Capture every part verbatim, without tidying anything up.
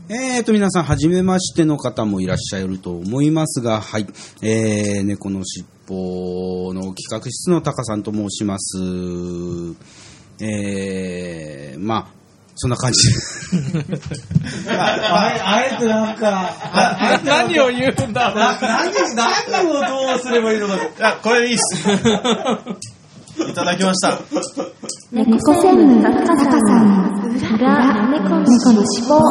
えーと、皆さん、はじめましての方もいらっしゃると思いますが、はい。えー、猫のしっぽの企画室のタカさんと申します。えー、まあ、そんな感じあ, あ, あえてなんか、ああ何を言うんだろう。 何、何をどうすればいいのか。 あ、これでいいっす。いただきました。 猫専務タカさん、裏猫のしっぽ。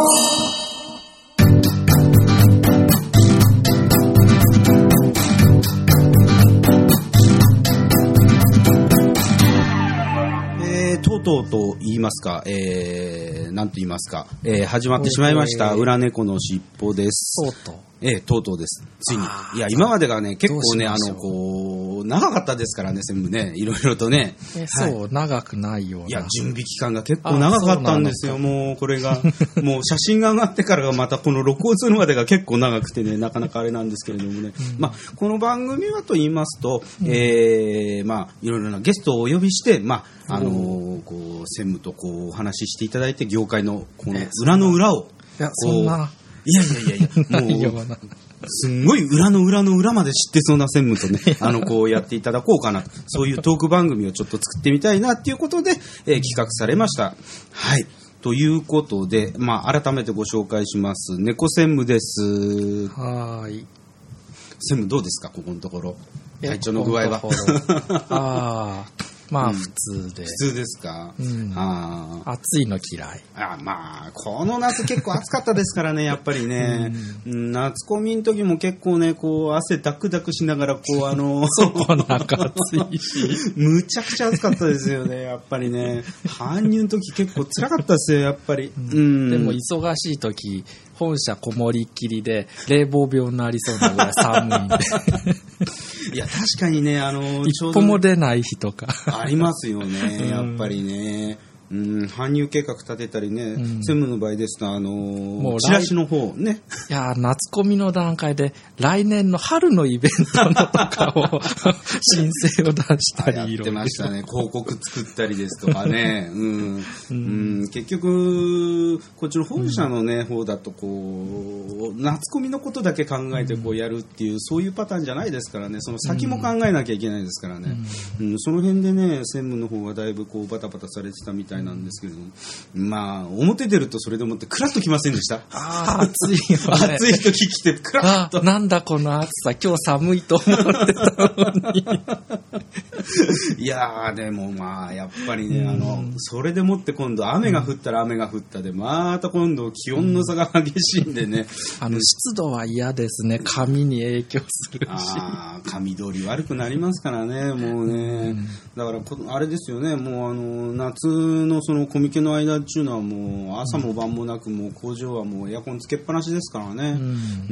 とうとうと言いますか、えー、なんと言いますか、えー、始まってしまいました、裏猫のしっぽです。 とうとう。 えー、とうとうです。ついに。いや、今までがね、結構ね、あの、こう、長かったですからね、全部ね、いろいろとね。 えそう、はい、長くないような。 いや、準備期間が結構長かったんですよ、もう、これが。もう、写真が上がってからがまた、この録音するまでが結構長くてね、なかなかあれなんですけれどもね。うん、まあ、この番組はと言いますと、うん、えー、まあ、いろいろなゲストをお呼びして、まあ、あのー、こう、専務とこう、お話ししていただいて、業界の、この裏の裏を。 いや、そんな。 いやいやいやいや、もう、すんごい裏の裏の裏まで知ってそうな専務とね、あの、こうやっていただこうかなと、そういうトーク番組をちょっと作ってみたいなっていうことで、えー、企画されました。はい。ということで、まあ、改めてご紹介します。猫専務です。 はーい。 専務どうですか、ここのところ。体調の具合は。 ああ。まあ普通で、うん、 普通ですか、 うん、 あ暑いの嫌い。 あまあこの夏結構暑かったですからねやっぱりね、うん、夏コミの時も結構ねこう汗ダクダクしながらこうあのそうなんか暑いしむちゃくちゃ暑かったですよねやっぱりね搬入の時結構辛かったですよやっぱり、 うんうん、でも忙しい時本社こもりっきりで冷房病になりそうなぐらい寒いんでいや確かにねあの一歩も出ない日とかありますよねやっぱりね、うん、搬入計画立てたりね、うん、専務の場合ですとあのもうチラシの方ねいや夏コミの段階で来年の春のイベントのとかを申請を出したりやってましたね広告作ったりですとかね、うんうん、結局こっちの本社のね、うん、方だとこう夏コミのことだけ考えてこうやるっていう、うん、そういうパターンじゃないですからねその先も考えなきゃいけないですからね、うんうん、その辺でね専務の方はだいぶこうバタバタされてたみたいなんですけれども、まあ表出るとそれでもってクラッときませんでした。 ああ暑いよね。 暑い時来てクラッと。 なんだこの暑さ今日寒いと思ってたのに。 いやーでもまあやっぱりね、うん、あのそれでもって今度雨が降ったら雨が降ったでまた今度気温の差が激しいんでね。 うん、あの湿度は嫌ですね髪に影響するし。 ああ髪通り悪くなりますからねもうね、うん、だからこあれですよねもうあの夏のそのコミケの間っていうのはもう朝も晩もなくもう工場はもうエアコンつけっぱなしですからね、うんうん、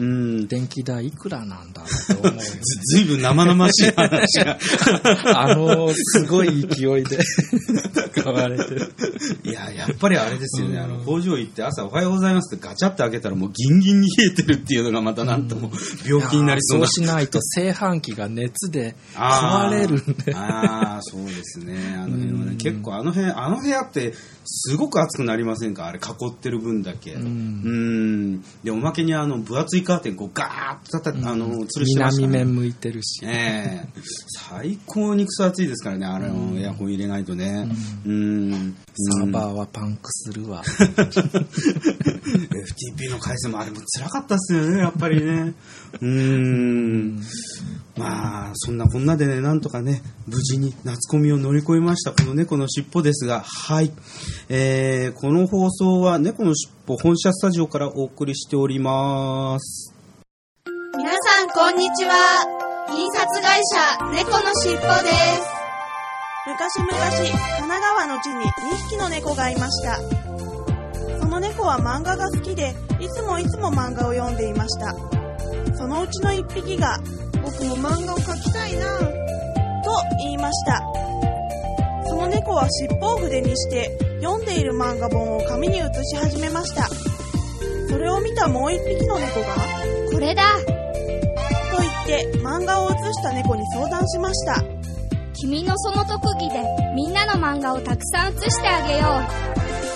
電気代いくらなんだろうと思うよ、ね、 ず, ずいぶん生々しい話があのすごい勢いで使われてるいややっぱりあれですよね、うん、あの工場行って朝おはようございますってガチャって開けたらもうギンギンに冷えてるっていうのがまたなんとも病気になりそうな、 うん、そうしないと炊飯器が熱で壊れるんでああそうですねあの辺はね、うん、結構あの辺あの部屋ってすごく暑くなりませんかあれ囲ってる分だけ、うん、うんでおまけにあの分厚いカーテンこうガーッと叩、うん、あの吊るしてますから、ね、 南面向いてるし、 えー、最高にクソ暑いですからねあれのエアコン入れないとね、うん、うんサーバーはパンクするわエフティーピー の回線もあれも辛かったっすよねやっぱりねうーんまあそんなこんなでねなんとかね無事に夏コミを乗り越えましたこの猫のしっぽですがはい、えー、この放送は猫のしっぽ本社スタジオからお送りしております皆さんこんにちは印刷会社猫のしっぽです昔々神奈川の地ににひきの猫がいましたその猫は漫画が好きでいつもいつも漫画を読んでいましたそのうちのいっぴきが僕も漫画を描きたいなと言いましたその猫は尻尾を筆にして読んでいる漫画本を紙に写し始めましたそれを見たもういっぴきの猫がこれだと言って漫画を写した猫に相談しました君のその特技でみんなの漫画をたくさん写してあげよう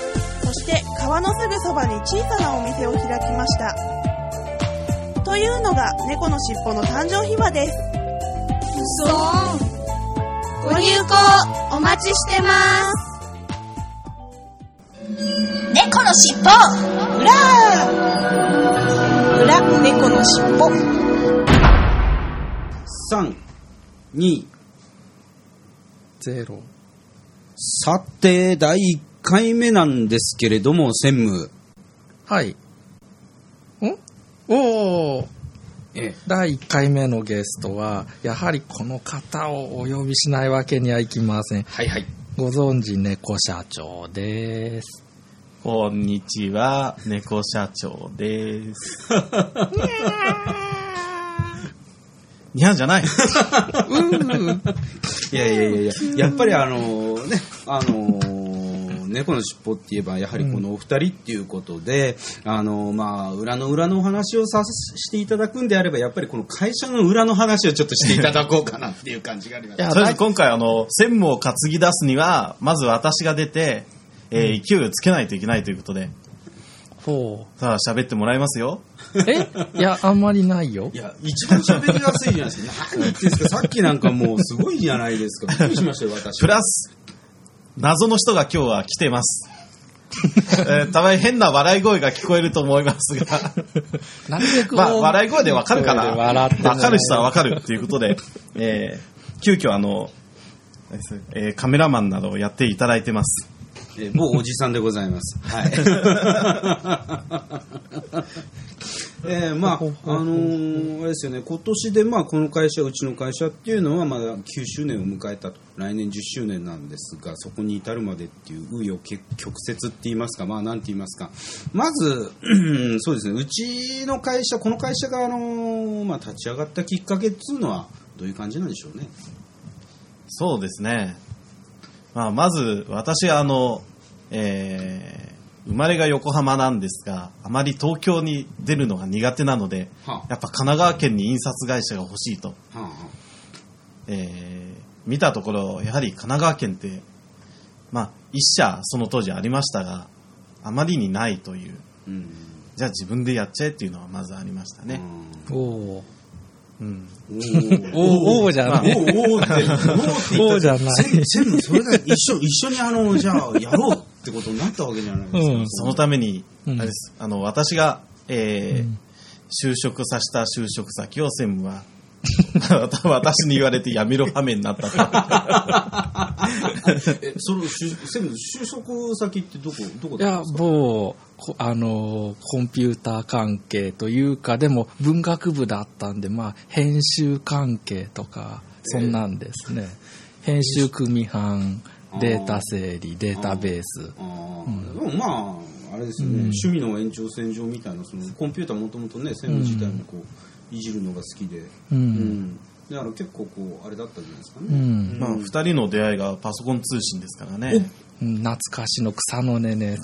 そして川のすぐそばに小さなお店を開きました。というのが猫のしっぽの誕生秘話です。 うそーん。ご入校お待ちしてます。 猫のしっぽうらーうら猫のしっぽさん、に、 ゼロ。 さて、だいいっかいめなんですけれども、専務。 はい。んおー。 ええ、 だいいっかいめのゲストは、やはりこの方をお呼びしないわけにはいきません。 はいはい。 ご存知、猫社長です。 こんにちは、猫社長です。にゃんじゃない。 いやいやいやいや、やっぱりあのね、あのー、猫のしっぽって言えばやはりこのお二人っていうことで、うん、あのー、まあ裏の裏のお話をさしていただくんであれば、やっぱりこの会社の裏の話をちょっとしていただこうかなっていう感じがあります。 いや、とりあえず今回あの専務を担ぎ出すにはまず私が出て、えー、勢いをつけないといけないということで。 ほう。 さあ喋ってもらいますよ。 えいや、あんまりないよ。 いや、一番喋りやすいじゃないですか。何言ってんですか。さっきなんかもうすごいじゃないですか。びっくりしましたよ、私。 プラス、謎の人が今日は来てます。えー、たまに変な笑い声が聞こえると思いますが。 なんでこう、 まあ、笑い声でわかるかな。 わかる人はわかるっていうことで、えー、急遽あの、えー、カメラマンなどをやっていただいてます。 えー、某おじさんでございます。はい。えー、まあ、あのー、あれですよね、今年で、まあ、この会社、うちの会社っていうのは、まだきゅうしゅうねんを迎えたと。来年じゅっしゅうねんなんですが、そこに至るまでっていう、紆余曲折って言いますか、まあ、なんて言いますか。まず、そうですね、うちの会社、この会社が、あのー、まあ、立ち上がったきっかけっていうのは、どういう感じなんでしょうね。 そうですね。まあ、まず、私は、あの、えー、生まれが横浜なんですが、あまり東京に出るのが苦手なので、はあ、やっぱ神奈川県に印刷会社が欲しいと、はあはあ、えー、見たところやはり神奈川県ってまあ一社その当時ありましたがあまりにないという、うん、じゃあ自分でやっちゃえっていうのはまずありましたね。 うん、おーうん、 おおじゃない。 おおって、 おおじゃない。 全部それが一緒、一緒にあの、じゃあ、やろうってことになったわけじゃないですか。うん、 そのために、あれです。あの、私が、えーうん、就職させた就職先を専務は、私に言われて辞めろ羽目になったと。 え、その、専務、就職先ってどこ、どこいや、某、あの、コンピューター関係というか、でも文学部だったんで、まあ、編集関係とか、そんなんですね。えー、編集組版、データ整理、データベース。 あうん、でもまあ、あれですよね、うん、趣味の延長線上みたいな、そのコンピューターもともとね、専務自体もこう、いじるのが好きで。うんうんだから結構こうあれだったんじゃないですかね。うん、 まあふたりの出会いがパソコン通信ですからね。 懐かしの草の根ネッ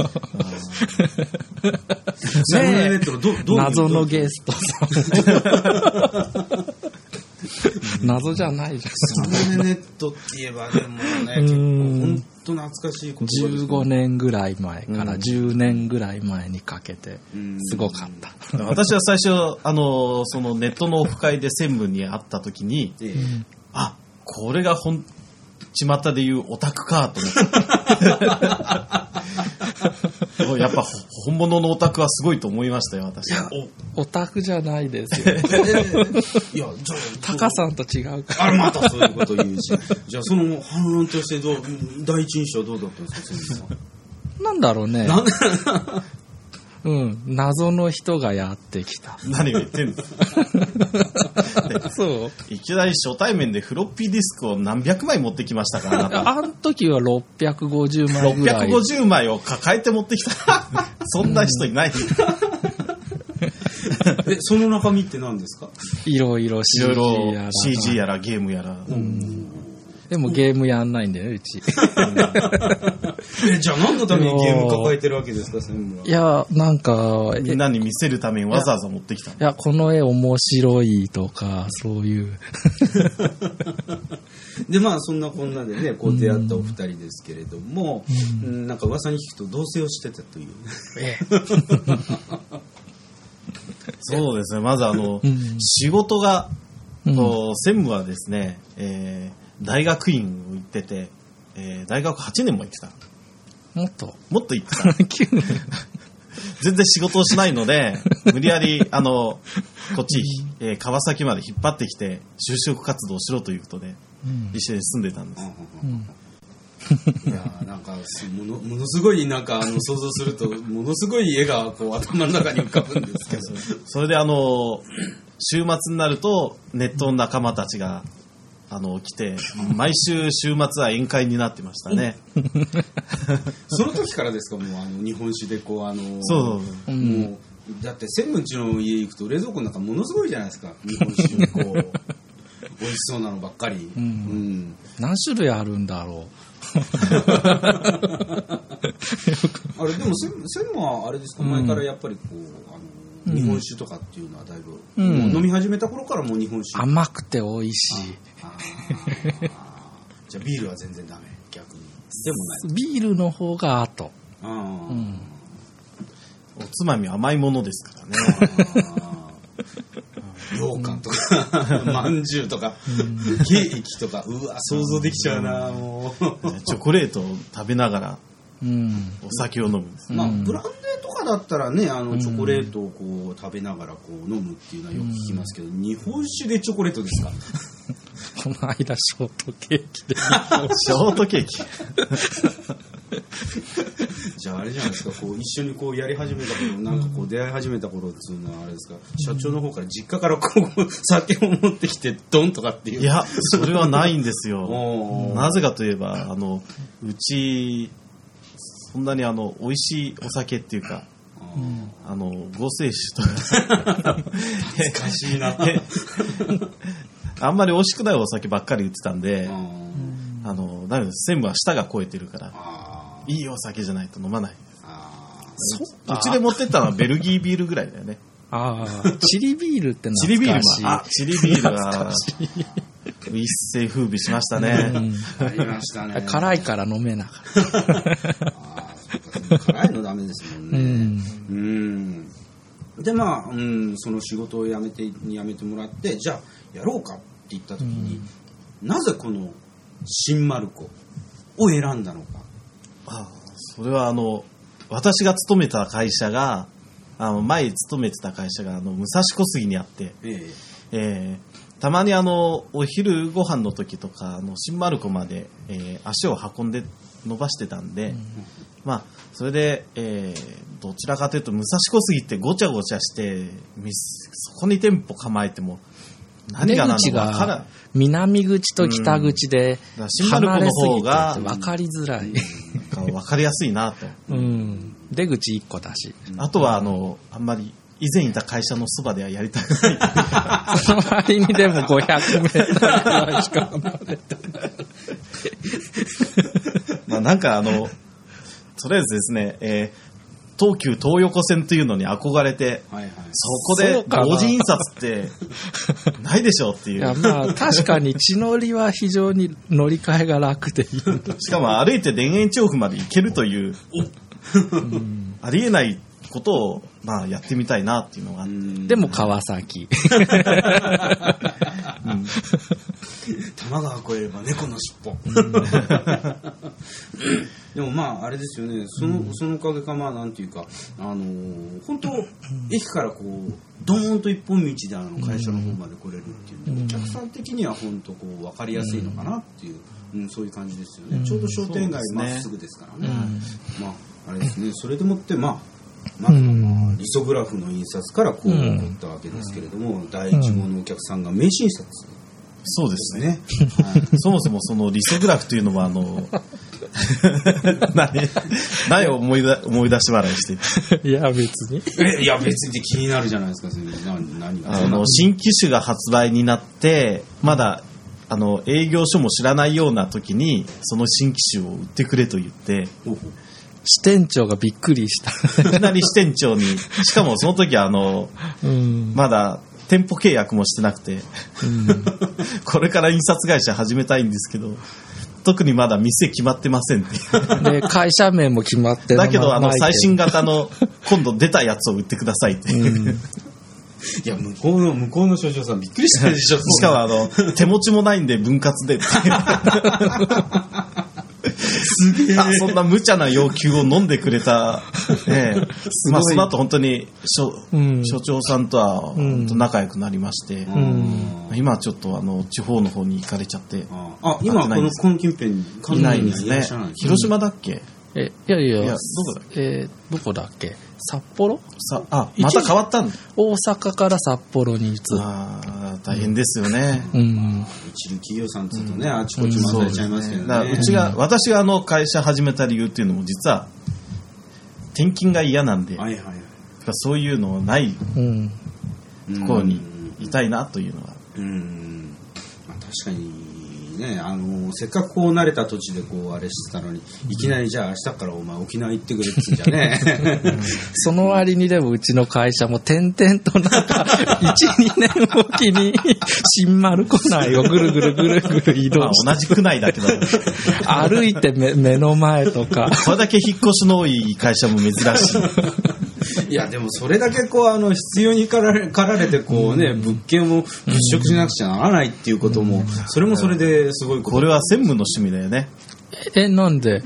ト。 草の根ネットのどどう謎のゲストさん。謎じゃないじゃん。 草の根ネットって言えばでもね結構本当懐かしいことですね。 じゅうごねんぐらい前からじゅうねんぐらい前にかけてすごかった。 私は最初あのそのネットのオフ会で専務に会った時に、えー、あこれが本巷でいうオタクかと思ってやっぱ本物のオタクはすごいと思いましたよ私は。 オタクじゃないですよ。いやじゃあタカさんと違うから。 あまたそういうこと言うし。じゃあその反論としてどう第一印象どうだったんですか先生さん。 なんだろうね。うん、謎の人がやってきた。 何を言ってんのそういきなり初対面でフロッピーディスクを何百枚持ってきましたからあなた。 あの時はろっぴゃくごじゅうまいぐらい。 ろっぴゃくごじゅうまいを抱えて持ってきた。そんな人いない。 えその中身って何ですか？ いろいろ シージー やらシージー やらゲームやら。うんでもゲームやんないんだよね、うち。 えじゃあ何のためにゲーム抱えてるわけですか、専務は。 いや、なんか。 みんなに見せるためにわざわざ持ってきた。 いや、この絵面白いとか、そういう。 でまあそんなこんなでねこう出会ったお二人ですけれども、うん、なんか噂に聞くと同棲をしてたという。 えそうですね。まずあの、うん、仕事が、うん、専務はですね、えー、大学院を行ってて、えー、大学はちねんも行ってた。 もっともっと行ってた。全然仕事をしないので、無理やり、あの、こっち、えー、川崎まで引っ張ってきて、就職活動をしろということで、うん、一緒に住んでたんです。うんうんいやなんかものものすごいなんかあの想像するとものすごい絵がこう頭の中に浮かぶんですけどそれであの週末になるとネットの仲間たちがあの来て毎週週末は宴会になってましたねその時からですか。もうあの日本酒でこうあのそう、うん、 もうだって専務んちの家行くと冷蔵庫の中ものすごいじゃないですか。日本酒にこう美味しそうなのばっかり、うんうん、 何種類あるんだろうあれでも専務はあれですか、うん、前からやっぱりこうあの、うん、日本酒とかっていうのはだいぶ、うん、もう飲み始めた頃からもう日本酒甘くて美味しい。 ああじゃあビールは全然ダメ。逆にでもない。 ビールの方が後。 あ、うん、 おつまみ甘いものですからね。 羊羹とか、まんじゅうとか、ケーキとか、うわ想像できちゃうな、もうチョコレートを食べながら、うん、お酒を飲むんです、 まあ、ブランデーとかだったらね、あのチョコレートをこう食べながらこう飲むっていうのはよく聞きますけど、日本酒でチョコレートですか。 この間ショートケーキでショートケーキじゃああれじゃないですか、こう一緒にこうやり始めた頃、なんかこう出会い始めた頃っていうのはあれですか、社長の方から実家からこう酒を持ってきてドンとかっていう。 いやそれはないんですよなぜかといえばあのうちそんなにあの美味しいお酒っていうか、あの合成酒とか懐かしいなあんまり美味しくないお酒ばっかり売ってたんで、あのだめです。専務は舌が肥えてるからいいお酒じゃないと飲まない。あうちで持ってったのはベルギービールぐらいだよね。 ああチリビールって懐かしい。チリビールはあチリビールが一世風靡しましたね、 うん、ありましたね。 辛いから飲めなかったあそうか辛いのダメですもんね、うんうん、でまあ、うん、その仕事を辞めて辞めてもらってじゃあやろうかって言った時に、うん、なぜこの新丸子を選んだのか。 ああそれはあの私が勤めた会社があの前勤めてた会社があの武蔵小杉にあって、えーえー、たまにあのお昼ご飯の時とかあの新丸子まで、えー、足を運んで伸ばしてたんで、うん、まあそれで、えー、どちらかというと武蔵小杉ってごちゃごちゃしてそこに店舗構えても何が何だか分からない。 南口と北口で離れすぎてて分かりづらい、 うん、分かりやすいなと、 うん、出口いっこだし、 あとはあのあんまり以前いた会社のそばではやりたくないその割にでもごひゃくメートルぐらいしか離れてないまあなんかあのとりあえずですね、えー東急東横線というのに憧れて、はいはい、そこで同時印刷ってないでしょうっていう。いやまあ確かに地乗りは非常に乗り換えが楽でいい。 しかも歩いて田園調布まで行けるという、うん、ありえないことをまあやってみたいなっていうのがあって。 でも川崎。 うん、多摩川越えれば猫の尻尾。でもまああれですよね、その、そのおかげかまあなんていうか、あのー、本当駅からこうドーンと一本道であの会社の方まで来れるっていうので、お客さん的には本当こう分かりやすいのかなっていう、うん、そういう感じですよね。ちょうど商店街まっすぐですからね。まああれですね、それでもってまあまあまあリソグラフの印刷からこう起こったわけですけれども、第一号のお客さんが名刺印刷。 そうですね。はい、そもそもそのリソグラフというのはあの何何を思い出思い出し笑いしていや別にえいや別に気になるじゃないですか。何何があの新機種が発売になってまだあの営業所も知らないような時にその新機種を売ってくれと言って支店長がびっくりしたいきなり支店長にしかもその時はあの、うん、まだ店舗契約もしてなくて、うん、これから印刷会社始めたいんですけど、特にまだ店決まってませんってで会社名も決まってない。 だけどあの最新型の今度出たやつを売ってくださいって、うん、 いや向こうの向こうの所長さんびっくりしたでしょ。 しかもあの手持ちもないんで分割でってすげえ。あ、そんな無茶な要求を飲んでくれた、ね、まあその後本当に所、うん、所長さんとは本当仲良くなりまして、うん、今はちょっとあの地方の方に行かれちゃって、 あ、今このこの近辺にいないんですね。広島だっけ？ え、いやいや、 いやどこだっけ？ えー、どこだっけ？札幌？ さあ、また変わったんだ。 大阪から札幌に移る。 ああ、大変ですよね。 うん。 一流企業さんつうとね、あちこち回されちゃいますけどね。 だからうちが、私があの会社始めた理由っていうのも実は転勤が嫌なんで、はいはいはい、そういうのないところにいたいなというのは。 うん。まあ、確かに。ね、あのせっかくこう慣れた土地でこうあれしてたのに、いきなりじゃあ明日からお前沖縄行ってくれって言うんじゃねその割にでもうちの会社も点々となんかいち、にねんおきに新丸子内をぐるぐるぐるぐる移動して、 まあ、同じ区内だけど歩いて 目, 目の前とかこれだけ引っ越しの多い会社も珍しい。 いやでもそれだけこうあの必要に駆られ、駆られてこうね、物件を物色しなくちゃならないっていうことも、それもそれですごいこと。 これは専務の趣味だよね。 え、なんで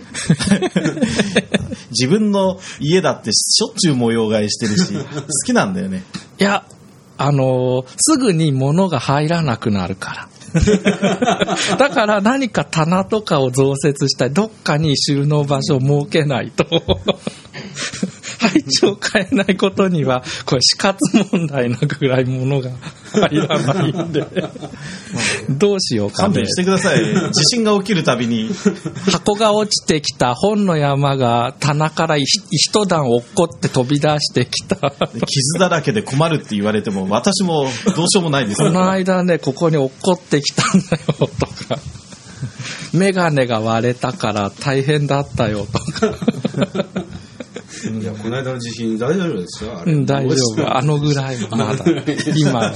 自分の家だってしょっちゅう模様替えしてるし好きなんだよね。 いや、あのー、すぐに物が入らなくなるからだから何か棚とかを増設したり、どっかに収納場所を設けないと配置を変えないことにはこれ死活問題なぐらい物が入らないんでどうしようかね。 勘弁してください。地震が起きるたびに箱が落ちてきた本の山が棚から一段落っこって飛び出してきた傷だらけで困るって言われても私もどうしようもないです。 この間ね、ここに落っこってきたんだよとか、メガネが割れたから大変だったよとかいや、この間の地震大丈夫ですよ。あれ、 うん、大丈夫。あのぐらいはまだ今は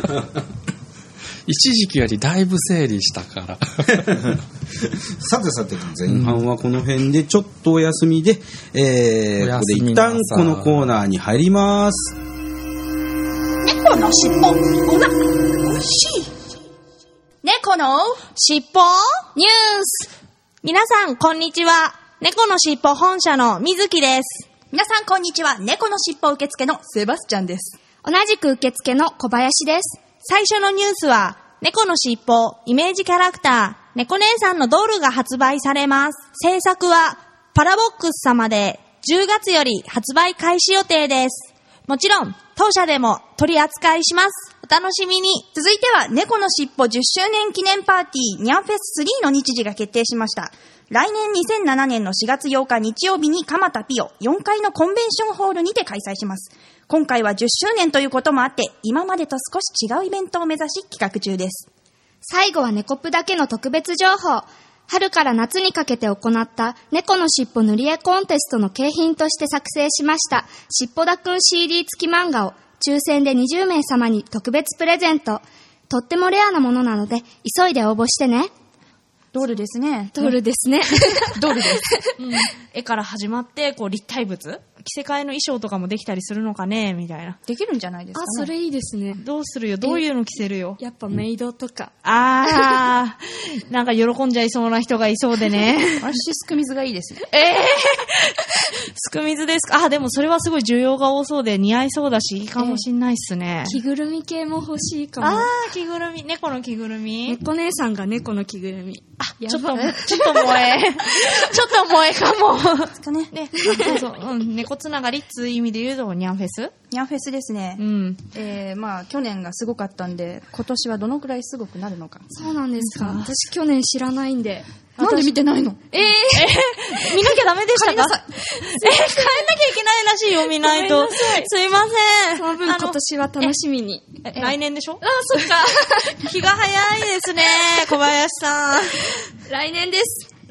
一時期よりだいぶ整理したからさてさて、前半はこの辺でちょっとお休みで、えー、ここで一旦このコーナーに入ります。 猫のしっぽ、うわ、おいしい。猫のしっぽニュース。 皆さんこんにちは。猫のしっぽ本社のみずきです。 皆さんこんにちは。猫のしっぽ受付のセバスチャンです。 同じく受付の小林です。 最初のニュースは、猫のしっぽイメージキャラクター猫姉さんのドールが発売されます。制作はパラボックス様でじゅうがつより発売開始予定です。もちろん当社でも取り扱いします。お楽しみに。 続いては猫のしっぽじゅっしゅうねん記念パーティーニャンフェススリーの日時が決定しました。来年にせんななねんのしがつようか日曜日に蒲田ピオよんかいのコンベンションホールにて開催します。今回はじゅっしゅうねんということもあって、今までと少し違うイベントを目指し企画中です。 最後はネコプだけの特別情報。春から夏にかけて行った猫のしっぽ塗り絵コンテストの景品として作成しましたしっぽだくん シーディー 付き漫画を抽選でにじゅうめい様に特別プレゼント。とってもレアなものなので急いで応募してね。 ドールですね。 ドールですね。 ドールです、うん。絵から始まってこう立体物、着せ替えの衣装とかもできたりするのかねみたいな。 できるんじゃないですかね。 あ、それいいですね。 どうするよ。どういうの着せるよ。 やっぱメイドとか。 あー、なんか喜んじゃいそうな人がいそうでね。 私すく水がいいですね。 えー、すく水ですか。あ、でもそれはすごい需要が多そうで似合いそうだしいいかもしんないっすね。 着ぐるみ系も欲しいかも。 あー、着ぐるみ。猫の着ぐるみ。 猫姉さんが猫の着ぐるみ。 あ、ちょっと、ちょっと萌え。ちょっと萌えかも。ですかね。ね、そうそう、うん、猫つながりっつう意味で言うと、ニャンフェスニャンフェスですね。 うん。 えー、まあ、去年がすごかったんで、今年はどのくらいすごくなるのか。 そうなんですか。私去年知らないんで。 なんで見てないの？ えー、えー、見なきゃダメでしたか？えー、帰んなきゃいけないらしいよ、見ないと。すいません。 その分今年は楽しみに。 来年でしょ？ あ、そっか。 気が早いですね、小林さん。 来年です。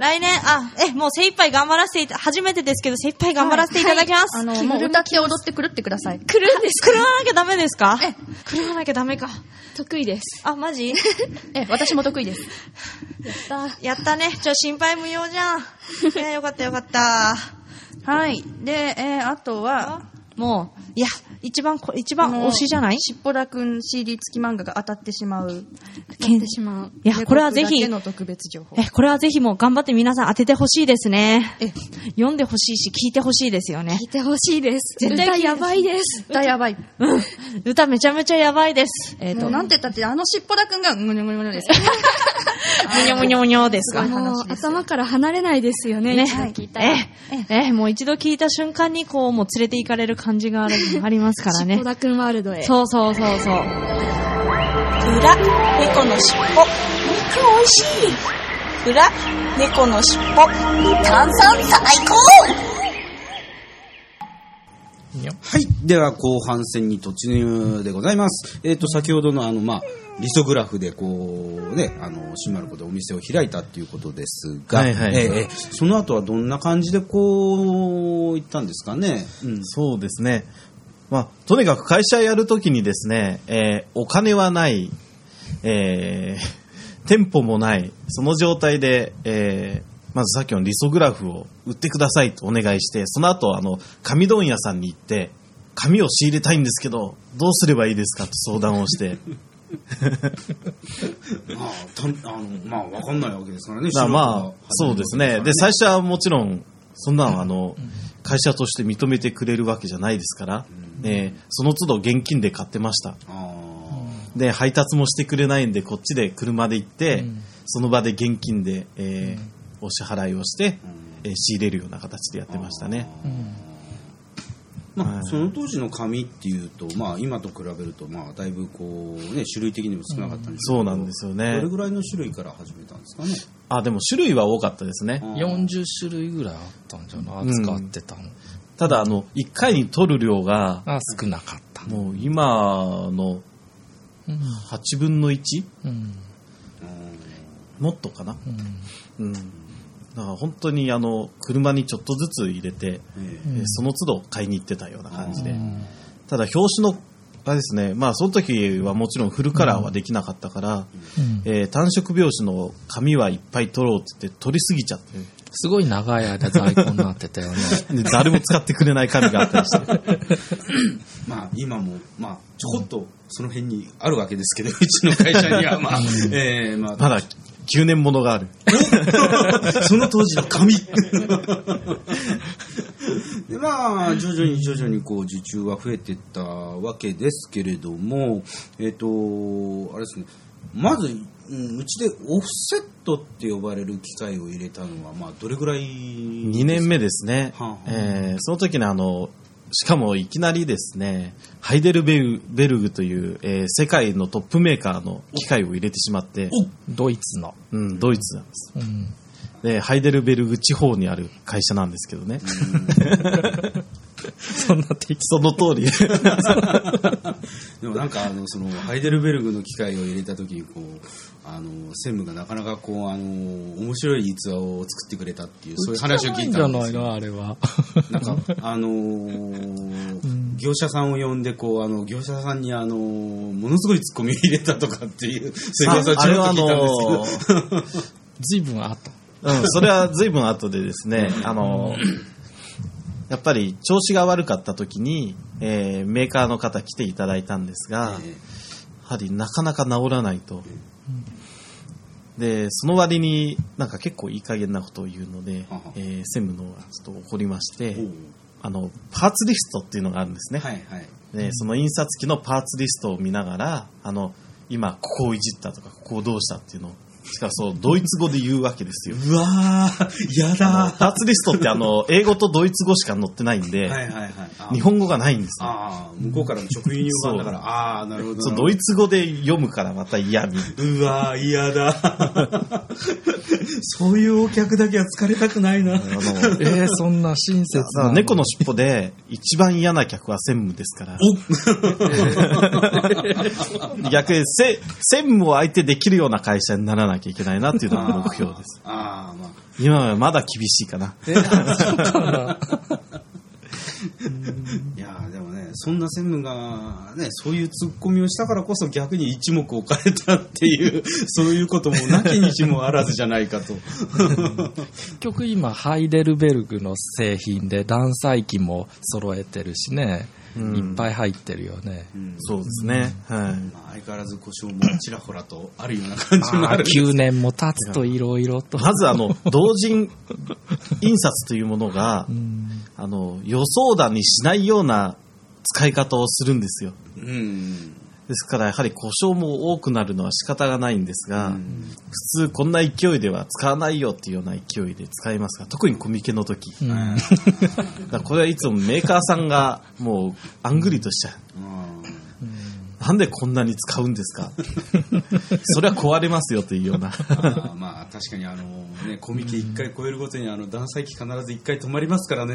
来年、あ、え、もう精一杯頑張らせていた、初めてですけど精一杯頑張らせていただきます。 あの、もう歌って踊ってくるってください。 来るんですか？狂わなきゃダメですか？え、狂わなきゃダメか。 得意です。 あ、マジ？ え、私も得意です。 やった。やったね。ちょ、心配無用じゃん。えー、よかったよかった。 はい。で、えー、あとは、 もう、いや、一番こ、一番推しじゃない？ しっぽだくん シーディー 付き漫画が当たってしまう。 当たってしまう。 いや、これはぜひ、 の特別情報。 え、これはぜひもう頑張って皆さん当ててほしいですね。え、読んでほしいし、聞いてほしいですよね。 聞いてほしいです。 絶対歌やばいです。 歌やばい。 うん。歌めちゃめちゃやばいです。 えっと、なんて言ったって、あのしっぽだくんが、むにょむにょむにょです。 むにょむにょむにょですか。 もう頭から離れないですよね。 ね。 一度聞いたら。 え、え、もう一度聞いた瞬間にこう、もう連れて行かれる感じがある、ありますからね。 しっぽだくんワールドへ。 そうそうそうそう。 裏、猫のしっぽ。肉おいしい。裏、猫のしっぽ。炭酸最高。 はい。では、後半戦に突入でございます。えっと、先ほどのあの、まあ、リソグラフでこう、ね、あの、新丸子でお店を開いたっていうことですが、 はいはいはいええその後はどんな感じでこう、行ったんですかね。うん、 そうですね。まあ、とにかく会社やるときにですね、えー、お金はない、えー、店舗もない、その状態で、えー、まずさっきのリソグラフを売ってくださいとお願いして、その後、あの、紙問屋さんに行って、紙を仕入れたいんですけど、どうすればいいですかと相談をして。 まあ、たあの、まあ、わかんないわけですからね。 まあ、まあ、そうですね。で、最初はもちろん、そんなの、あの、会社として認めてくれるわけじゃないですから、えー、その都度現金で買ってました。で、配達もしてくれないんで、こっちで車で行って、うん、その場で現金で、えー、お支払いをして、うん、えー、仕入れるような形でやってましたね。 まあ、はい、その当時の紙っていうと、まあ、今と比べると、まあ、だいぶこう、ね、種類的にも少なかったんですけど、 そうなんですよね。 どれぐらいの種類から始めたんですかね。 あ、でも種類は多かったですね。 よんじゅっしゅるいぐらいあったんじゃない、扱ってたの。 ただ、あの、いっかいに取る量が、 あ、少なかった。 もう今のはちぶんのいち、うん、もっとかな、うんうん、だから本当にあの車にちょっとずつ入れて、うん、その都度買いに行ってたような感じで、うん、ただ表紙のあれですね、まあその時はもちろんフルカラーはできなかったから、うんえー、単色表紙の紙はいっぱい取ろうって言って取りすぎちゃって、 すごい長い間在庫になってたよね。 誰も使ってくれない紙があったりして。 まあ今も、まあちょこっとその辺にあるわけですけど、うちの会社にはまあ、 えー、まあ、まだきゅうねんものがある。 その当時の紙。でまあ徐々に徐々にこう受注は増えていったわけですけれども、えっとあれですね。まず、うん、うちでオフセットって呼ばれる機械を入れたのは、まあ、どれぐらいにねんめですね。はあはあえー、その時にあの、しかもいきなりですね、ハイデルベルベルグという、えー、世界のトップメーカーの機械を入れてしまって、 ドイツの。 うん、ドイツなんです。うんでハイデルベルグ地方にある会社なんですけどね。 そんな適その通り。 でもなんかあのそのハイデルベルグの機械を入れた時にこうあの専務がなかなかこうあの面白い逸話を作ってくれたっていうそういう話を聞いたんですよ。 じゃないのあれは。 なんかあのー、業者さんを呼んでこうあの業者さんにあのものすごいツッコミを入れたとかっていうそういう噂をちょっと聞いたんですけど。 随分あった。 うん、それは随分後でですね、あの、やっぱり調子が悪かった時に、えー、メーカーの方来ていただいたんですが、やはりなかなか治らないと。で、その割になんか結構いい加減なことを言うので、えー、専務の方がちょっと怒りまして、あの、パーツリストっていうのがあるんですね。はいはい、で、その印刷機のパーツリストを見ながら、あの、今ここをいじったとか、ここをどうしたっていうのを、しかもそうドイツ語で言うわけですよ。 うわー、やだー。 パーツリストってあの英語とドイツ語しか載ってないんで、はいはいはい、日本語がないんですよ。 ああ、向こうからの直輸入版だから、ああ、なるほど。 そうドイツ語で読むからまた嫌み。 うわー、嫌だ。そういうお客だけは疲れたくないな。あのえー、そんな親切な。 猫の尻尾で一番嫌な客は専務ですから。逆に専務を相手できるような会社にならないなきゃいけないなっていうのが目標です。 ああ、まあ。 今はまだ厳しいかな。 えそうかないやでもね、そんな専務がね、そういうツッコミをしたからこそ逆に一目置かれたっていうそういうこともなきにしもあらずじゃないかと。 結局今ハイデルベルグの製品で断裁機も揃えてるしね、うん、いっぱい入ってるよね、 うん、そうですね、はい、 まあ、相変わらず故障もちらほらとあるような感じもあるんです。 きゅうねんも経つといろいろとまずあの同人印刷というものが、うん、あの予想だにしないような使い方をするんですよ、うん、ですからやはり故障も多くなるのは仕方がないんですが、うん、普通こんな勢いでは使わないよっていうような勢いで使いますが、特にコミケの時、うん、だからこれはいつもメーカーさんがもうあんぐりとしちゃう、うん、なんでこんなに使うんですかそれは壊れますよというようなあまあ確かにあの、ね、コミケいっかい超えるごとにあの断裁機必ずいっかい止まりますからね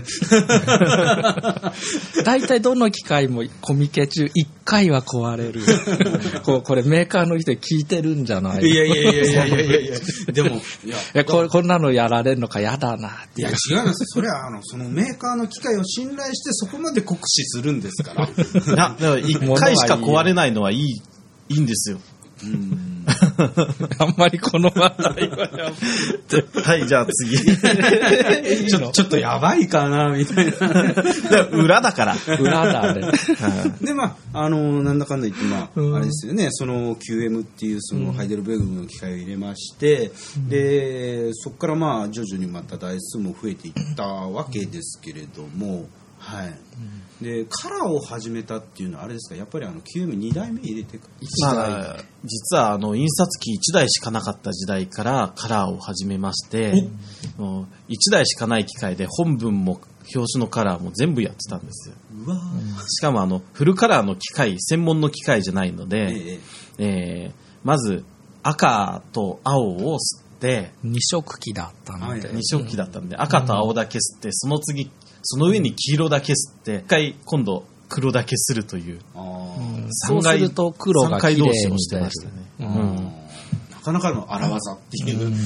大体どの機械もコミケ中いっかいは壊れるこ, これメーカーの人聞いてるんじゃないいやいやいやいやいやいやいやでもいやいや こ, こんなのやられるのかやだなっていや違います。それはあのそのメーカーの機械を信頼してそこまで酷使するんですからいやだからいっかいしか壊れないのはいいいいんですよ。 うんあんまりこの話題はやめはい、じゃあ次ちょ。ちょっとやばいかな、みたいな。 裏だから。 裏だね。 で、まあ、あの、なんだかんだ言って、まあ、うん、あれですよね、その キューエム っていうそのハイデルベルグの機械を入れまして、うん、で、そこからまあ、徐々にまた台数も増えていったわけですけれども、はい。でカラーを始めたっていうのはあれですか、やっぱりあの キューエムに 代目入れていちだい、まあ、 実はあの印刷機いちだいしかなかった時代からカラーを始めまして、いちだいしかない機械で本文も表紙のカラーも全部やってたんですよ。 うわしかもあのフルカラーの機械、専門の機械じゃないので、えええー、まず赤と青を吸ってに色機だったので、 に色機だったんで赤と青だけ吸って、その次その上に黄色だけ吸って一回今度黒だけするという、あ、 うん、そうすると黒が綺麗にしてましたね、うんうん、 なかなかの荒技っていう、うんうん、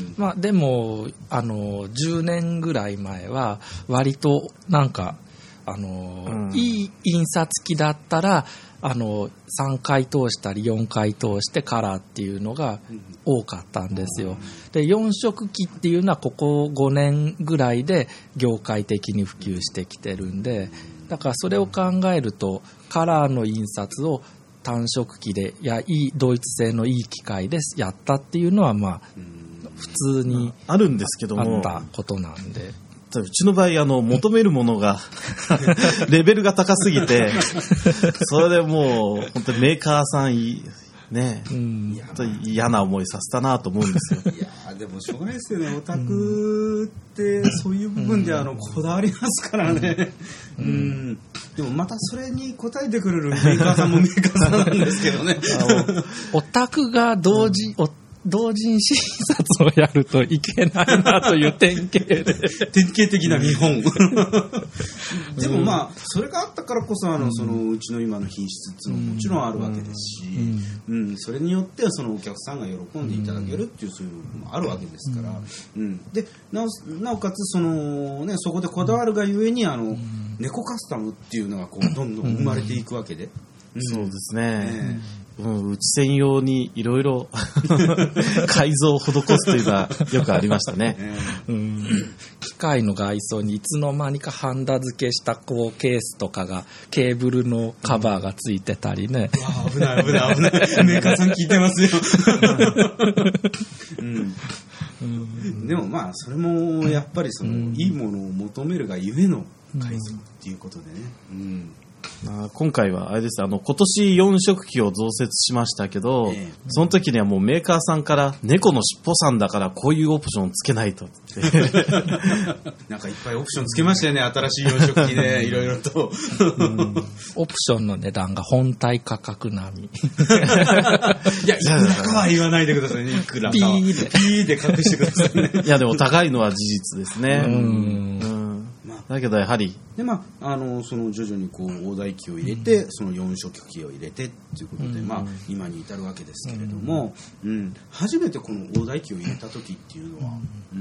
まあでもあのじゅうねんぐらい前は割となんかあの、うん、いい印刷機だったらあのさんかい通したりよんかい通してカラーっていうのが多かったんですよ。でよん色機っていうのはここごねんぐらいで業界的に普及してきてるんで、だからそれを考えるとカラーの印刷を単色機でいやいい同一性のいい機械でやったっていうのはまあ普通にあるんですけども、 あったことなんで、 うちの場合あの求めるものがレベルが高すぎてそれでもう本当にメーカーさんね、うん、本当に嫌な思いさせたなと思うんですよ。 いやでもしょうがないですよね、オタクってそういう部分であのこだわりますからね、うんうん、でもまたそれに応えてくれるメーカーさんもメーカーさんなんですけどねオタクが同時、うん同人診察をやるといけないなという典型で典型的な見本でもまあそれがあったからこそあのそのうちの今の品質っていうのももちろんあるわけですし、うんうん、それによってそのお客さんが喜んでいただけるっていうそういうのもあるわけですから、うん、で なお、なおかつその、ね、そこでこだわるがゆえにあの猫カスタムっていうのがこうどんどん生まれていくわけで、 うん、そうですね、ねうん、うち専用にいろいろ改造を施すというのはよくありましたね、 うん、機械の外装にいつの間にかハンダ付けしたこうケースとかがケーブルのカバーがついてたりね、 うん、危ない危ない危ないメーカーさん聞いてますよ、うんうん、でもまあそれもやっぱりその、うん、いいものを求めるがゆえの改造っていうことでね、うん今回はあれです、あの今年よん色機を増設しましたけど、ええ、その時にはもうメーカーさんから猫の尻尾さんだからこういうオプションつけないとってなんかいっぱいオプションつけましたよね、新しいよん色機でいろいろと、うん、 オプションの値段が本体価格並みいやいくらかは言わないでくださいね、いくらかはピーでピーで隠してくださいねいやでも高いのは事実ですね、うん、 うん、まあだけどやはりで、まあ、あのその徐々にこう大台機を入れて、うん、そのよん色機を入れてっていうことで、うんまあ、今に至るわけですけれども、うんうん、初めてこの大台機を入れた時っていうのは、うん、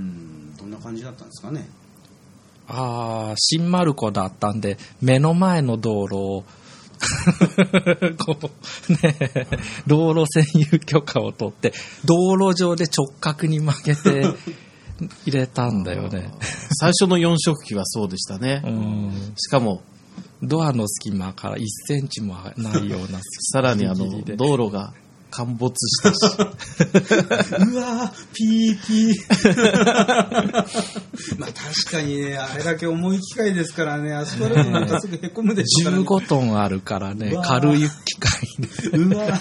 どんな感じだったんですかね。 ああ、新丸子だったんで目の前の道路をこうね、道路占有許可を取って道路上で直角に曲げて入れたんだよね。 最初のよん色機はそうでしたね。うん、しかもドアの隙間からいっセンチもないようなさらにあの道路が陥没したしうわーピーピーまあ確かにね、あれだけ重い機械ですからね、アスファルトなんかすぐへこむでしょうからね。じゅうごトンあるからね、軽い機械でうわ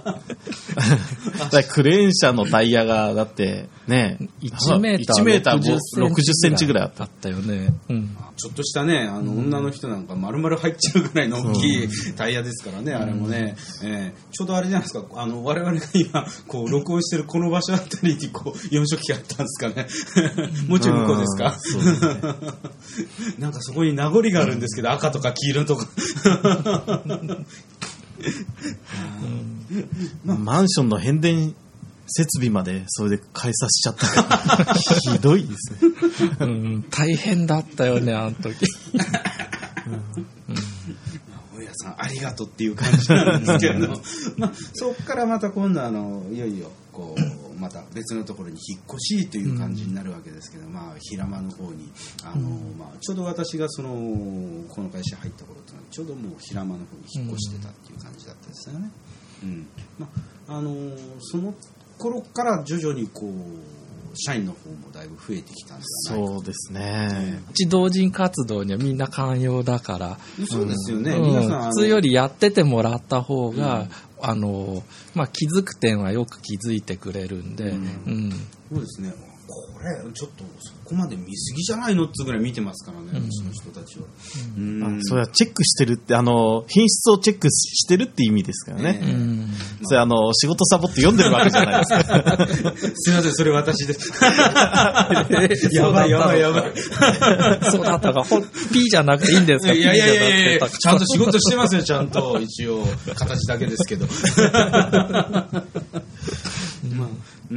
クレーン車のタイヤがだってねいちメーターろくじゅっセンチぐらいあったよね、うん、 ちょっとしたね、あの女の人なんか丸々入っちゃうぐらいの大きいタイヤですからね、うん、あれもね、えー、ちょうどあれじゃないですか、あの我々が今こう録音してるこの場所あたりにこうよん色機あったんですかねもうちょい向こうですか。そうですねなんかそこに名残があるんですけど、赤とか黄色とかまあ、マンションの変電設備までそれで開鎖しちゃったからひどいですね、 うん、大変だったよねあの時大家さんありがとうっていう感じなんですけれどもまあ、そこからまた今度あのいよいよこうまた別のところに引っ越しという感じになるわけですけど、まあ、平間の方にあの、まあ、ちょうど私がそのこの会社入った頃というのはちょうどもう平間の方に引っ越してたっていう感じだったんですよね、うんまあ、あのその頃から徐々にこう社員の方もだいぶ増えてきたんじゃないかと。 そうですね。 うち同人活動にはみんな寛容だから、 そうですよね、 うん、 皆さん普通よりやっててもらった方が、うん、あのまあ、気づく点はよく気づいてくれるんで、うんうん、 そうですね。これちょっとそこまで見過ぎじゃないのってぐらい見てますからね、うちの人たちは。 うんうん、それはチェックしてるってあの品質をチェックしてるって意味ですからね。えー、うんそれあの仕事サボって読んでるわけじゃないですか。 すいません、それ私です。やばいやばいやばい。 そうだったか。P じゃなくていいんですか。 いやいやいやいや、ちゃんと仕事してますよ、ちゃんと一応形だけですけど。まあうん、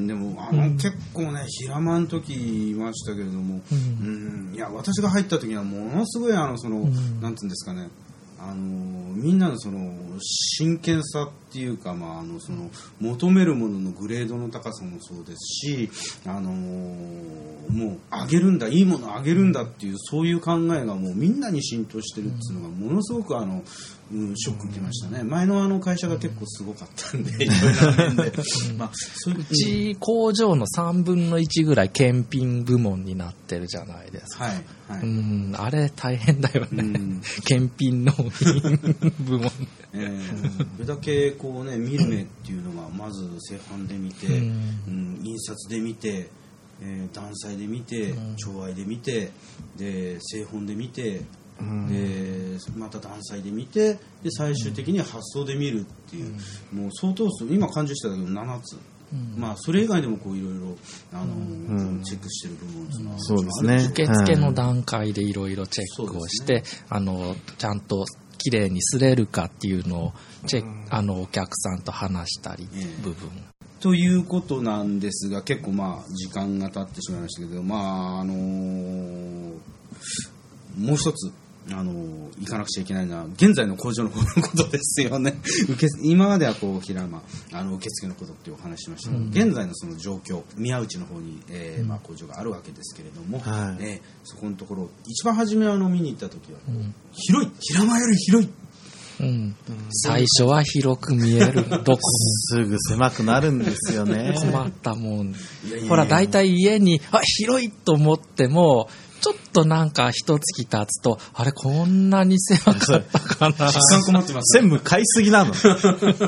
でもあの、うん、結構ね平間の時いましたけれども、うんうん、いや私が入った時にはものすごいあのその、うん、なんていうんですかね、あのみんなのその真剣さっていうか、まあ、あのその求めるもののグレードの高さもそうですし、あのもう上げるんだ、いいもの上げるんだっていうそういう考えがもうみんなに浸透してるっていうのがものすごくあの、うん、ショック受けましたね。前のあの会社が結構すごかったんで、いろいろな面で、まあ、そういううち工場のさんぶんのいちぐらい検品部門になってるじゃないですか。 はいはい、 うんあれ大変だよね、うん、検品納品部門、 えー、それだけこうね見る目っていうのがまず製版で見て、うんうん、印刷で見て、えー、断裁で見て、うん、調合で見て、で製本で見て、うん、でまた断裁で見て、で最終的に発送で見るっていう、うん、もう相当数今感受しただけどななつ、うん、まあそれ以外でもこういろいろあの、うん、チェックしてる部分っていうのは、 そうですね、 受付の段階でいろいろチェックをして、うんね、あのちゃんときれいにすれるかっていうのをチェック、うん、あのお客さんと話したり、えー、部分ということなんですが、結構まあ時間が経ってしまいましたけど、まああのー、もう一つあの行かなくちゃいけないのは現在の工場の方のことですよね。受け今まではこう平間あの受付のことっていうお話しましたけど、うん、現在のその状況、宮内の方に、えーまあ、工場があるわけですけれども、はい、えー、そこのところ一番初めあの見に行った時は、うん、広い、平間より広い、 うんうん、最初は広く見えるどこすぐ狭くなるんですよね。 困ったもん。ほら大体家にあ広いと思ってもちょっとなんか一月経つとあれこんなに狭かったかな。 時間困ってます、 ね、全部買いすぎなの。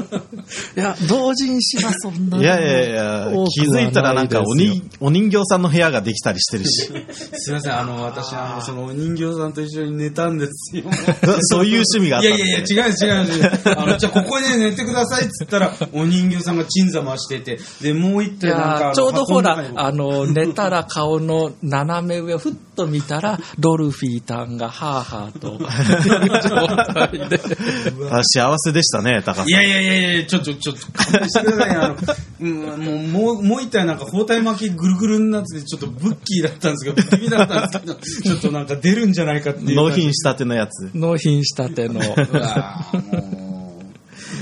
いや、同人誌はそんな。 いやいやいや、気づいたらなんかおにお人形さんの部屋ができたりしてるし。 すいません、あの、私、あの、そのお人形さんと一緒に寝たんですよ。 そういう趣味があったんいやいやいや、違う違う違う。あの、じゃあここで寝てくださいっつったら、お人形さんが鎮座ましてて、で、もう一体なんか、 ちょうどほら、あの、寝たら顔の斜め上をふっと見たら、ドルフィータンがハーハーと、状態で。 あ、幸せでしたね、高さん。 いやいやいやいや、ちょっと、ちょっと、勘弁してくださいよ。あの、うん、もう、もう、もう一体なんか包帯巻きぐるぐるになってて、ちょっとブッキーだったんですけど、不気味だったんですけど、ちょっとなんか出るんじゃないかっていう。 納品したてのやつ。 納品したての。 うわもう、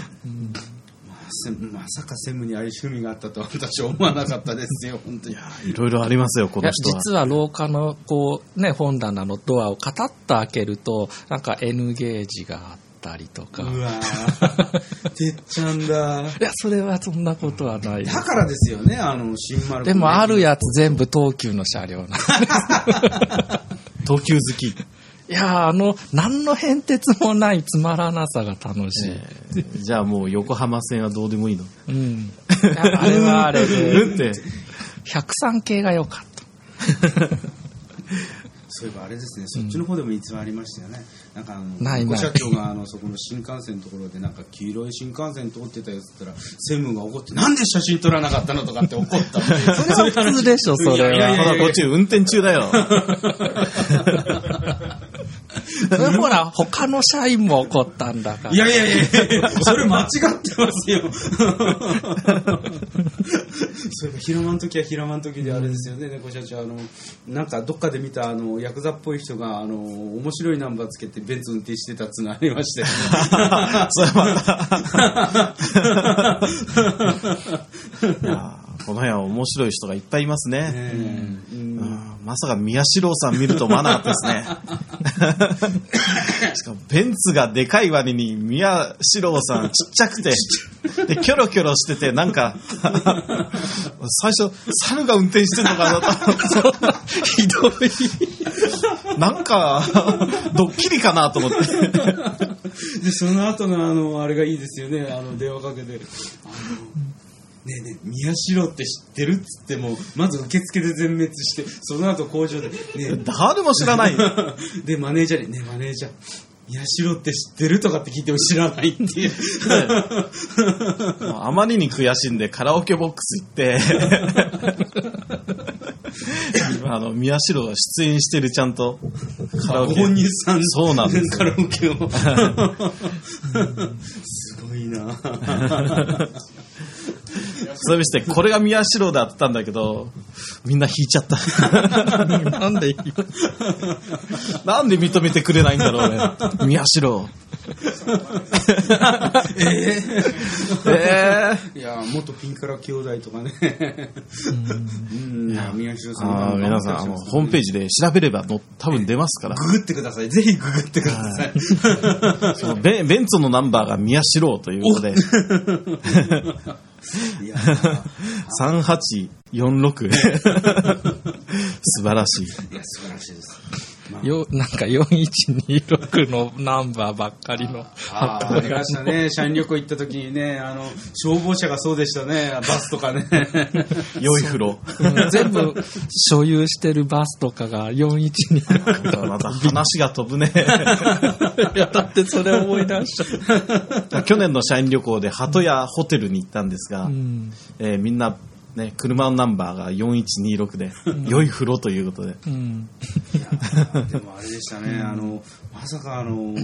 まさか専務にああいう趣味があったとは私は思わなかったですよ、本当に。 いや、いろいろありますよ、この人は。 実は廊下の、こう、ね、本棚のドアをカタッと開けると、なんか N ゲージがあったりとか。 うわぁ、てっちゃんだ。 いや、それはそんなことはないです。 だからですよね、あの、新丸。 でもあるやつ全部東急の車両なんです。 東急好き。 いや、あの、何の変哲もないつまらなさが楽しい。 えー、じゃあもう横浜線はどうでもいいの？ うん。あれはあれで。 うんって。 ひゃくさん系が良かった。 そういえばあれですね、そっちの方でも逸話ありましたよね。なんかあの、 ないないご社長があの、そこの新幹線のところでなんか黄色い新幹線通ってたやつって言ったら、専務が怒って、なんで写真撮らなかったのとかって怒ったって。 それは普通でしょ、それは。 いやいやいやいやほら、こっち運転中だよ。 それほら、他の社員も怒ったんだから。 いやいやいやいや、それ間違ってますよ。そういえば、平間の時は平間の時であれですよね、猫社長、あの、なんかどっかで見た、あの、ヤクザっぽい人が、あの、面白いナンバーつけてベンツ運転してたっつうのありましたよね。 それまた。いやこの辺は面白い人がいっぱいいますね。 うんうん、まさか宮代さん見ると思わなかったですね。しかもベンツがでかい割に宮代さんちっちゃくて、でキョロキョロしてて、なんか最初猿が運転してんのかなと。 そんなひどい。 なんかドッキリかなと思って。 でその後のあのあれがいいですよね。あの電話かけて。あのねえねえ、宮代って知ってるっつっても、まず受付で全滅して、その後工場で、ねえ、 誰も知らない。 で、マネージャーに、ねえ、マネージャー、宮代って知ってるとかって聞いても知らないっていう。 あまりに悔しいんで、カラオケボックス行って、あの、宮代が出演してるちゃんと、カラオケ。 ご本人さん、 そうなんです。 カラオケを。すごいなそれして、これが宮代だったんだけど、みんな引いちゃった。 なんでなんで認めてくれないんだろうね。宮代。 えー、 えー、いや元ピンカラ兄弟とかね。うん、いや宮代さん、 あ皆さんあのホームページで調べればの多分出ますから。 ググってください。ぜひググってください。 そのベベンツのナンバーが宮代ということで。 いやさんはちよんろく 素晴らしい。 いや素晴らしいです。まあ、 よなんかよんいちにろくのナンバーばっかりのああ、ありましたね。社員旅行行った時にね、あの消防車がそうでしたね。バスとかね。 良い風呂、 うん、全部所有してるバスとかがよんいちにろくまた話が飛ぶね。 いやだってそれ思い出しちゃう。 去年の社員旅行で鳩屋ホテルに行ったんですが、うんえー、みんなね、車のナンバーがよんいちにろくで、うん、良い風呂ということで、うん、 いやでもあれでしたね、あのまさかあの、うん、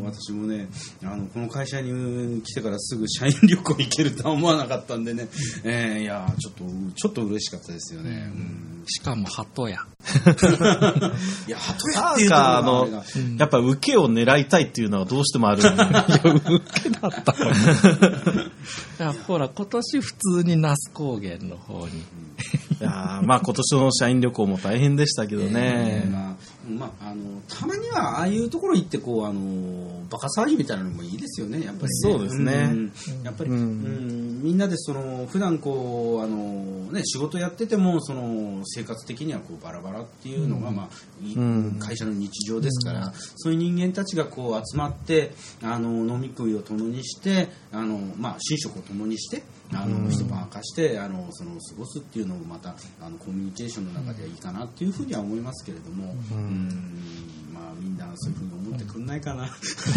私もねあのこの会社に来てからすぐ社員旅行行けるとは思わなかったんでね、えー、いやちょっとちょっと嬉しかったですよね、うん、 しかも鳩屋いや鳩屋っていうところがあの、うん、やっぱ受けを狙いたいっていうのはどうしてもあるんでいや受けだったのいやほら今年普通に那須高原の方にいやまあ今年の社員旅行も大変でしたけどね、 えーまあまあ、あのたまにはああいうところ行ってこうあのバカ騒ぎみたいなのもいいですよねやっぱりね。 そうですね、 うん、やっぱり、うんうん、 みんなでその普段こうあの、ね、仕事やっててもその生活的にはこうバラバラっていうのが、まあいうん会社の日常ですから、うん、そういう人間たちがこう集まってあの飲み食いを共にしてあの、まあ、寝食を共にしてあの、うん、一晩明かしてあのその過ごすっていうのもまたあのコミュニケーションの中ではいいかなっていうふうには思いますけれども、うんうんまあ、みんなそういうふうに思ってくんないかな。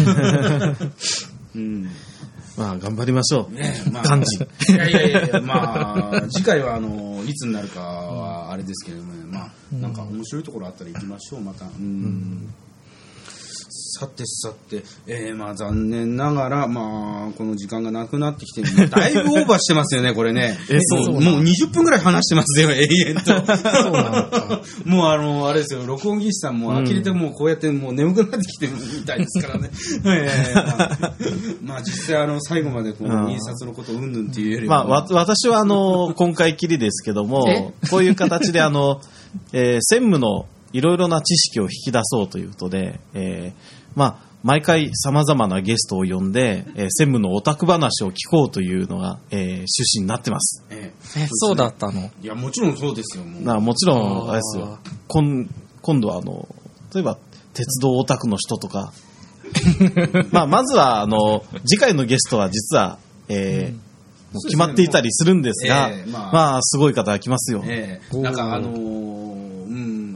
うんまあ頑張りましょう。 ねまあ、 感じ。 いやいやいや、まあ次回はあのいつになるかはあれですけれども、ね、まあなんか面白いところあったら行きましょうまた。うん。うんさてさて、えー、まあ残念ながら、まあ、この時間がなくなってきて、だいぶオーバーしてますよね、これね。 えそうもう、もうにじゅっぷんぐらい話してますよ、永遠と。もうあの、あれですよ、録音技師さんも呆れてもうこうやってもう眠くなってきてるみたいですからね。えーまあ、まあ実際あの、最後までこの印刷のことうんぬんっていうよりまあ、わ私はあの、今回きりですけども、こういう形であの、えー、専務のいろいろな知識を引き出そうということで、えーまあ、毎回様々なゲストを呼んで、えー、専務のオタク話を聞こうというのが、えー、趣旨になってます。 えー、えそうだったの？ いや、もちろんそうですよ。もうなもちろん、あれですよ。今今度はあの、例えば、鉄道オタクの人とか、まあ、まずは、あの、次回のゲストは実は、えーうんもう決まっていたりするんですが、えーまあ、まあ、すごい方が来ますよ。 えー、なんかあのー、うん、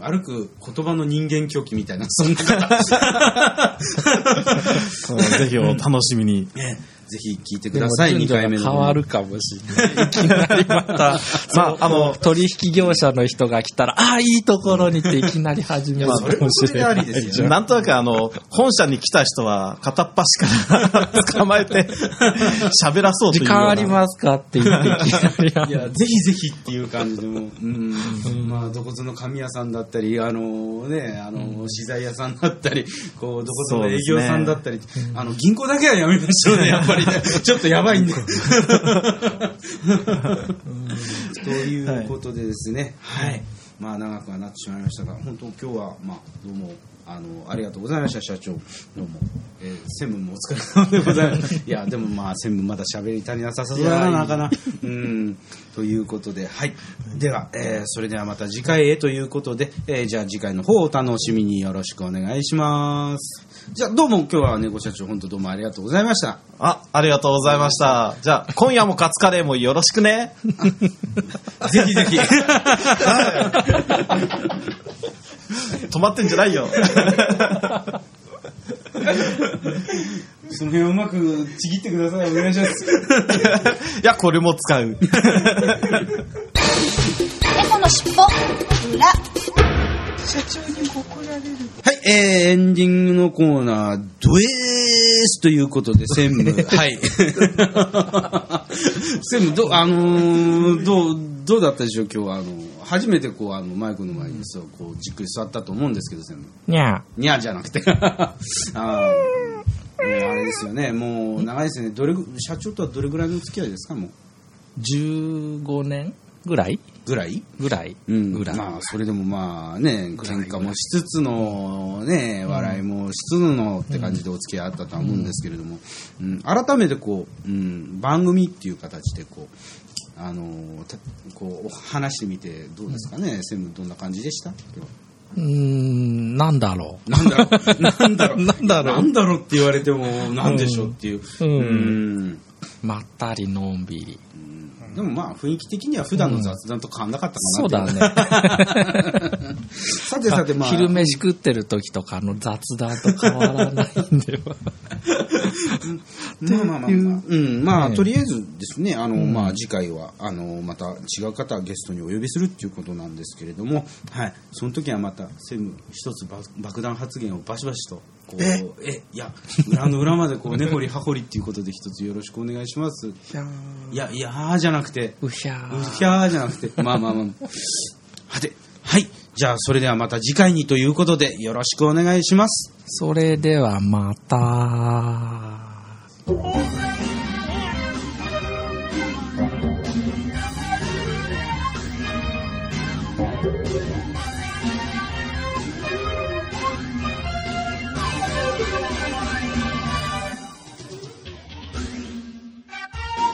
歩く言葉の人間狂気みたいな、そんな方。 ぜひお楽しみに。 えーぜひ聞いてください、にかいめの。 変わるかもしれない。いきなりまた、まあ、あの、取引業者の人が来たら、ああ、いいところにっていきなり始めるかもしれない。 ですよなんとなく、あの、本社に来た人は片っ端から捕まえて、喋らそうという。 時間ありますかって言っていきなり。 いや、ぜひぜひっていう感じでも、うん、まあ、どこぞの紙屋さんだったり、あのね、あの、資材屋さんだったり、こう、どこぞの営業さんだったり、あの、銀行だけはやめましょうね、やっぱり。ちょっとやばいんで。ということでですね、はい、はい、まあ長くはなってしまいましたが、本当今日はまあどうもあのありがとうございました、社長。どうも、えー、専務もお疲れ様でございます。いやでもまあ専務まだ喋り足りなさそうだなかな。うんということで、はい。では、えー、それではまた次回へということで、えー、じゃあ次回の方をお楽しみによろしくお願いします。じゃあどうも今日は猫社長本当どうもありがとうございました。 あ、ありがとうございました。じゃあ今夜もカツカレーもよろしくね。 ぜひぜひ。 止まってんじゃないよ。 その辺をうまくちぎってください。お願いします。 いや、これも使う。 猫のしっぽ裏。 社長に怒られる。 はい、えー、エンディングのコーナー、ドエースということで、専務。はい。専務、ど、あのー、どう、どうだったでしょう、今日は。あの、初めてこう、あの、マイクの前にそう、こう、じっくり座ったと思うんですけど、専務。 にゃー。にゃーじゃなくて。ああれですよね、もう長いですね。どれぐ、社長とはどれぐらいの付き合いですか、もう。 じゅうごねんぐらいぐらいぐらい、 うん、 ぐらい。 まあそれでもまあね、喧嘩もしつつのね、笑いもしつつのって感じでお付き合いあったとは思うんですけれども、うん、改めてこう、うん、番組っていう形でこうあのこう話してみてどうですかね、専務どんな感じでした？今日は。 うーん、なんだろう。 なんだろう。なんだろう。 なんだろう。 なんだろうって言われてもなんでしょうっていう。 うん。うん、まったりのんびり。 でもまあ雰囲気的には普段の雑談と変わんなかったかなって、うん、そうだね。 さてさてまあ昼飯食ってる時とかの雑談と変わらないんでは。 まあまあまあまあ、うん、まあ、ね、とりあえずですね、あの、うん、まあ次回はあのまた違う方ゲストにお呼びするっていうことなんですけれども、はい、その時はまた専務一つ爆弾発言をバシバシとこうええいや裏の裏までこう根掘り葉掘りっていうことで一つよろしくお願いします。いやいやーじゃなくてうひゃーうひゃーじゃなくてまあまあまあはてはいじゃあそれではまた次回にということでよろしくお願いします。 それではまた。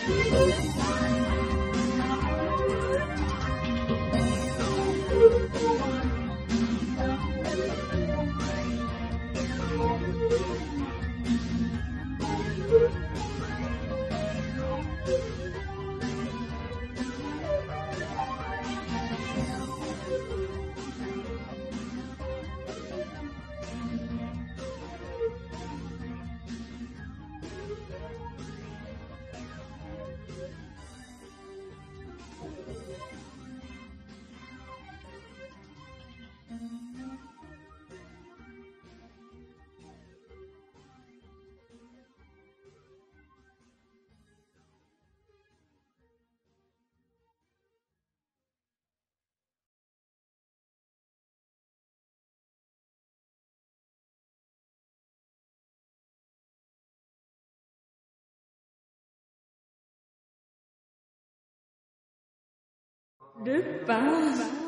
ルパン